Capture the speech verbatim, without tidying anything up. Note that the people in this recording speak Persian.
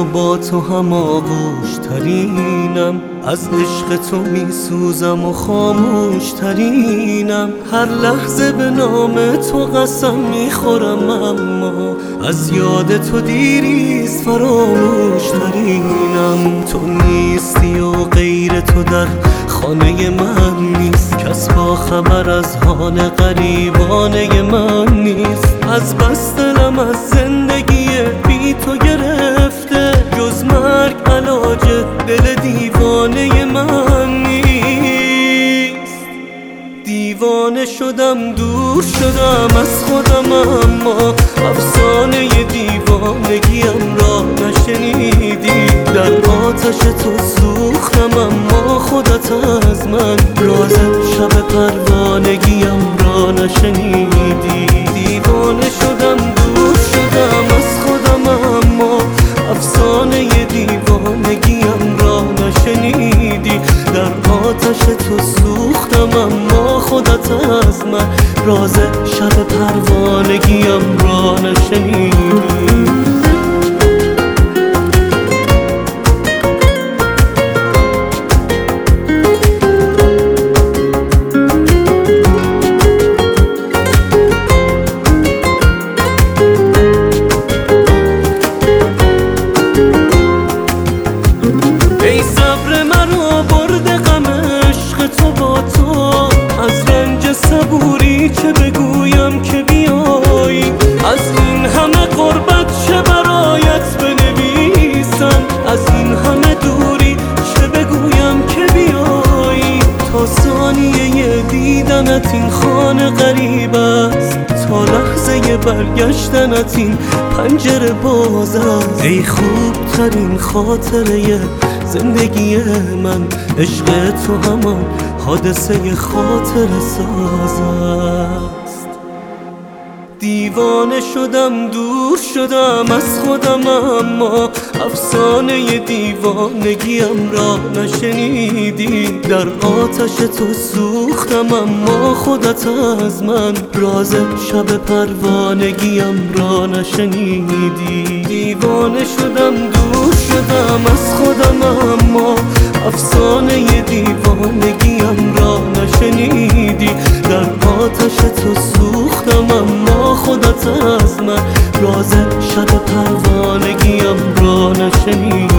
با تو هم آغوش ترینم، از عشق تو می سوزم و خاموش ترینم. هر لحظه به نام تو قسم می خورم، اما از یاد تو دیریست فراموش ترینم. تو نیستی و غیر تو در خانه من نیست، کس با خبر از حال غریبانه من نیست. از بس دلم از زندگی بی تو گرفته، جز مرگ علاج دل دیوانه من نیست. دیوانه شدم، دور شدم از خودم، اما افسانه دیوانگیم را نشنیدی. در آتش تو سوختم، اما خودت از من راز شب پروانگیم را نشنیدی. دیوانه شدم، دور شدم از خودم، اما افسانه دیوانگیم را نشنیدی. در آتش تو سوختم، اما خودت از من راز شب پروانگیم را نشنیدی. چه بگویم که بیایی، از این همه غربت چه برایت بنویسم، از این همه دوری چه بگویم که بیایی. تا ثانیه دیدنت این خانه غریب است، تا لحظه برگشتنت این پنجره باز است. ای خوب ترین خاطره زندگی من، عشق تو همان حادثه خاطر ساز است. دیوانه شدم، دور شدم از خودم، اما افسانه دیوانگیم را نشنیدی. در آتش تو سوختم، اما خودت از من راز شب پروانگیم را نشنیدی. دیوانه شدم، دور شدم از خودم، اما افسانه دیوانگیم را نشنیدی. در آتش تو سوختم، اما خودت از من راز شب پروانگیم را نشنیدی.